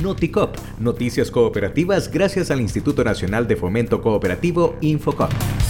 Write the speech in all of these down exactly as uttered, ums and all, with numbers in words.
Noticop, noticias cooperativas gracias al Instituto Nacional de Fomento Cooperativo Infocop.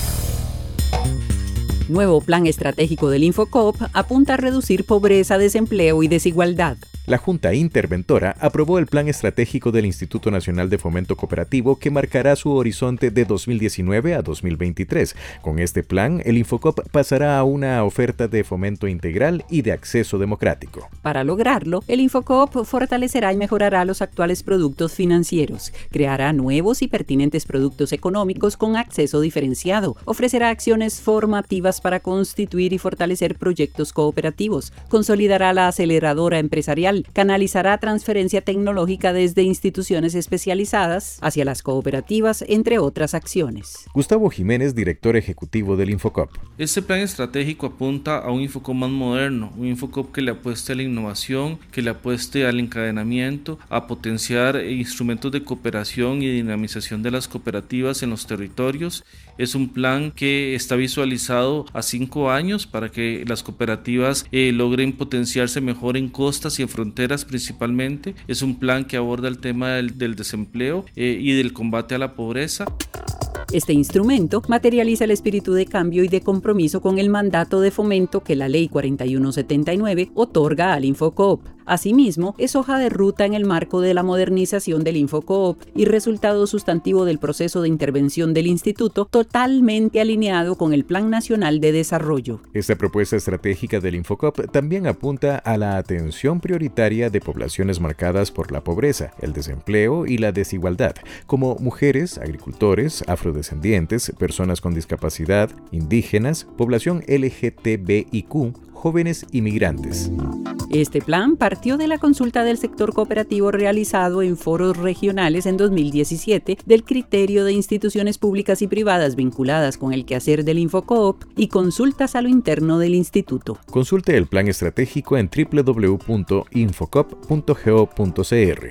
Nuevo plan estratégico del Infocop apunta a reducir pobreza, desempleo y desigualdad. La Junta Interventora aprobó el Plan Estratégico del Instituto Nacional de Fomento Cooperativo que marcará su horizonte de dos mil diecinueve a dos mil veintitrés. Con este plan, el Infocop pasará a una oferta de fomento integral y de acceso democrático. Para lograrlo, el Infocop fortalecerá y mejorará los actuales productos financieros, creará nuevos y pertinentes productos económicos con acceso diferenciado, ofrecerá acciones formativas para constituir y fortalecer proyectos cooperativos, consolidará la aceleradora empresarial, canalizará transferencia tecnológica desde instituciones especializadas hacia las cooperativas, entre otras acciones. Gustavo Jiménez, director ejecutivo del Infocop. Este plan estratégico apunta a un Infocop más moderno, un Infocop que le apueste a la innovación, que le apueste al encadenamiento, a potenciar instrumentos de cooperación y dinamización de las cooperativas en los territorios. Es un plan que está visualizado a cinco años para que las cooperativas eh, logren potenciarse mejor en costas y en fronteras principalmente. Es un plan que aborda el tema del, del desempleo eh, y del combate a la pobreza. Este instrumento materializa el espíritu de cambio y de compromiso con el mandato de fomento que la Ley cuarenta y uno setenta y nueve otorga al Infocop. Asimismo, es hoja de ruta en el marco de la modernización del Infocop y resultado sustantivo del proceso de intervención del Instituto, totalmente alineado con el Plan Nacional de Desarrollo. Esta propuesta estratégica del Infocop también apunta a la atención prioritaria de poblaciones marcadas por la pobreza, el desempleo y la desigualdad, como mujeres, agricultores, afrodescendientes, personas con discapacidad, indígenas, población L G T B I Q, jóvenes y migrantes. Este plan partió de la consulta del sector cooperativo realizado en foros regionales en dos mil diecisiete del criterio de instituciones públicas y privadas vinculadas con el quehacer del Infocop y consultas a lo interno del instituto. Consulte el plan estratégico en doble u doble u doble u punto infocop punto go punto c r.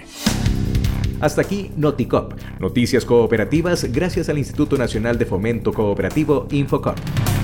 Hasta aquí Noticop, noticias cooperativas gracias al Instituto Nacional de Fomento Cooperativo Infocop.